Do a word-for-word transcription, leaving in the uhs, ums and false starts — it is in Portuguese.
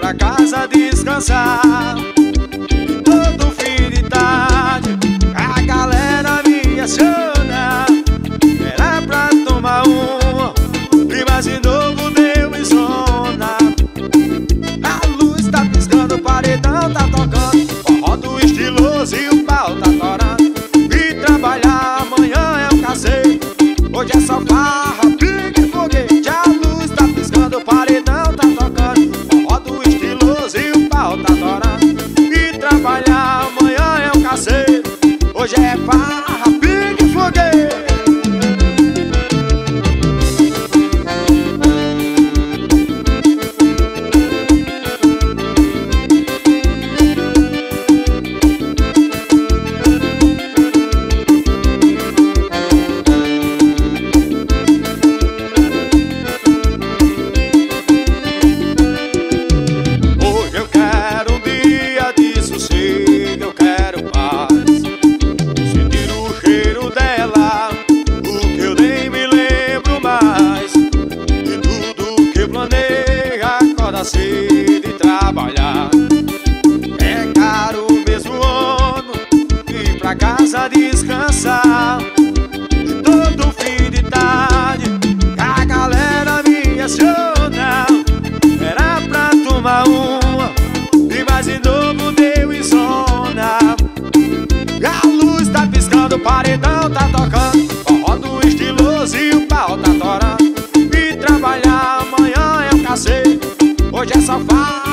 pra casa descansar. Todo fim de tarde a galera me aciona. Era pra tomar uma e mais de novo deu insônia. A luz tá piscando, o paredão tá tocando, forró do estiloso e o pau tá torando. E trabalhar amanhã é um cacete, hoje é só farra, pique e foguete. A luz tá piscando, o paredão tá tocando, forró do estiloso e o pau tá torando. E trabalhar amanhã é um cacete, hoje é farra, pique e foguete. Cedo e trabalhar é caro mesmo ano, ir pra casa descansar. Todo fim de tarde a galera me aciona. Era pra tomar uma e mais de novo deu insônia. A luz tá piscando, o paredão tá tocando, forró do estiloso e o pau tá torando. E trabalhar amanhã é um cacete, hoje é só farra.